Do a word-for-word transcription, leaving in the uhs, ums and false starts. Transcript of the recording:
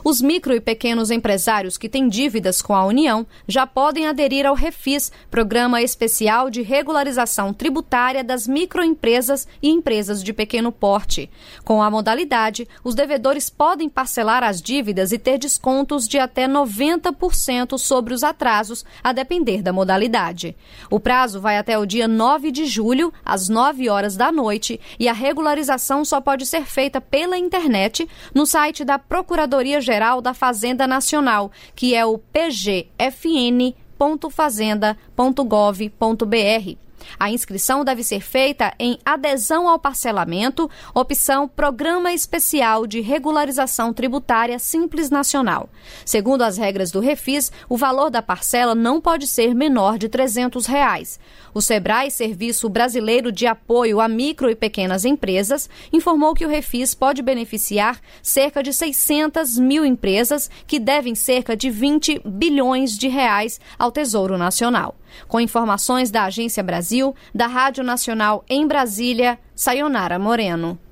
Os micro e pequenos empresários que têm dívidas com a União já podem aderir ao Refis, Programa Especial de Regularização Tributária das Microempresas e Empresas de Pequeno Porte. Com a modalidade, os devedores podem parcelar as dívidas e ter descontos de até noventa por cento sobre os atrasos, a depender da modalidade. O prazo vai até o dia nove de julho, às nove horas da noite, e a regularização só pode ser feita pela internet no site da Procuradoria-Geral da Fazenda Nacional, que é o p g f n ponto fazenda ponto gov ponto b r. A inscrição deve ser feita em adesão ao parcelamento, opção Programa Especial de Regularização Tributária Simples Nacional. Segundo as regras do Refis, o valor da parcela não pode ser menor de trezentos reais. O SEBRAE, Serviço Brasileiro de Apoio a Micro e Pequenas Empresas, informou que o Refis pode beneficiar cerca de seiscentas mil empresas que devem cerca de vinte bilhões de reais ao Tesouro Nacional. Com informações da Agência Brasil, da Rádio Nacional em Brasília, Sayonara Moreno.